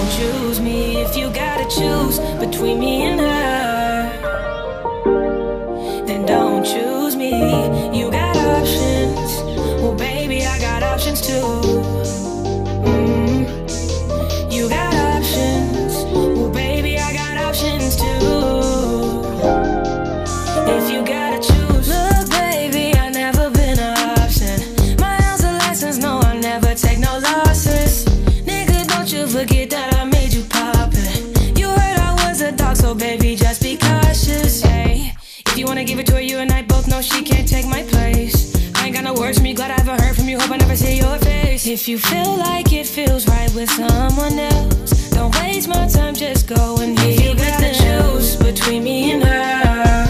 don't choose me. If you gotta choose between me and her, then don't choose me. You got options, well baby I got options too. You got options, well baby I got options too. If you gotta choose, look baby I never been an option. My ounce of license, no I never take no losses. Nigga don't you forget that I made you poppin'. You heard I was a dog, so baby just be cautious. Hey, if you wanna give it to her, you and I both know she can't take my place. I ain't got no words from you, glad I haven't heard from you, hope I never see your face. If you feel like it feels right with someone else, don't waste my time, just go and be. If you gotta choose between me and her,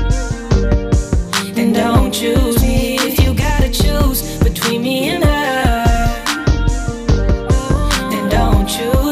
then don't choose me. If you gotta choose between me and her, then don't choose